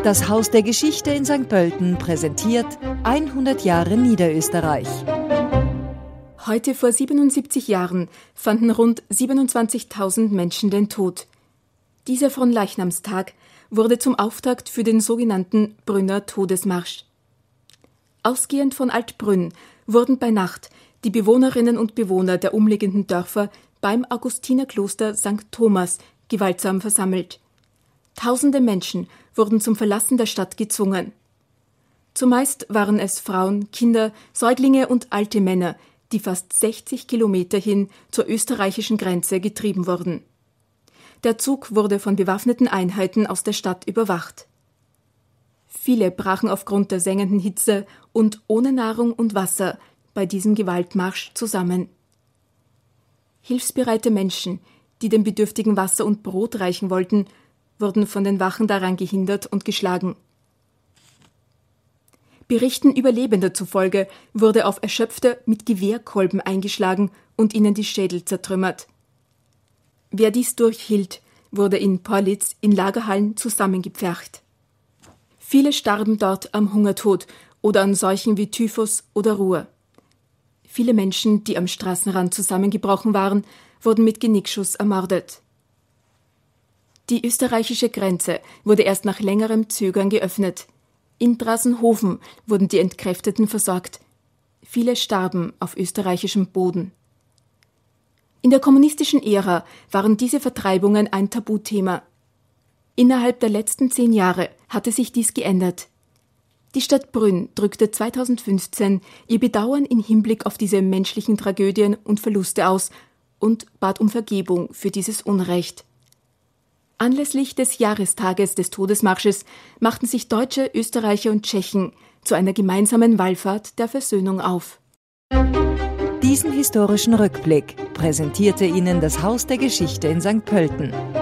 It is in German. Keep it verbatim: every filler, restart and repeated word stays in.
Das Haus der Geschichte in Sankt Pölten präsentiert hundert Jahre Niederösterreich. Heute vor siebenundsiebzig Jahren fanden rund siebenundzwanzigtausend Menschen den Tod. Dieser Fronleichnamstag wurde zum Auftakt für den sogenannten Brünner Todesmarsch. Ausgehend von Altbrünn wurden bei Nacht die Bewohnerinnen und Bewohner der umliegenden Dörfer beim Augustinerkloster Sankt Thomas gewaltsam versammelt. Tausende Menschen wurden zum Verlassen der Stadt gezwungen. Zumeist waren es Frauen, Kinder, Säuglinge und alte Männer, die fast sechzig Kilometer hin zur österreichischen Grenze getrieben wurden. Der Zug wurde von bewaffneten Einheiten aus der Stadt überwacht. Viele brachen aufgrund der sengenden Hitze und ohne Nahrung und Wasser bei diesem Gewaltmarsch zusammen. Hilfsbereite Menschen, die den Bedürftigen Wasser und Brot reichen wollten, wurden von den Wachen daran gehindert und geschlagen. Berichten Überlebender zufolge wurde auf Erschöpfte mit Gewehrkolben eingeschlagen und ihnen die Schädel zertrümmert. Wer dies durchhielt, wurde in Porlitz in Lagerhallen zusammengepfercht. Viele starben dort am Hungertod oder an Seuchen wie Typhus oder Ruhr. Viele Menschen, die am Straßenrand zusammengebrochen waren, wurden mit Genickschuss ermordet. Die österreichische Grenze wurde erst nach längerem Zögern geöffnet. In Drassenhofen wurden die Entkräfteten versorgt. Viele starben auf österreichischem Boden. In der kommunistischen Ära waren diese Vertreibungen ein Tabuthema. Innerhalb der letzten zehn Jahre hatte sich dies geändert. Die Stadt Brünn drückte zweitausendfünfzehn ihr Bedauern im Hinblick auf diese menschlichen Tragödien und Verluste aus und bat um Vergebung für dieses Unrecht. Anlässlich des Jahrestages des Todesmarsches machten sich Deutsche, Österreicher und Tschechen zu einer gemeinsamen Wallfahrt der Versöhnung auf. Diesen historischen Rückblick präsentierte Ihnen das Haus der Geschichte in Sankt Pölten.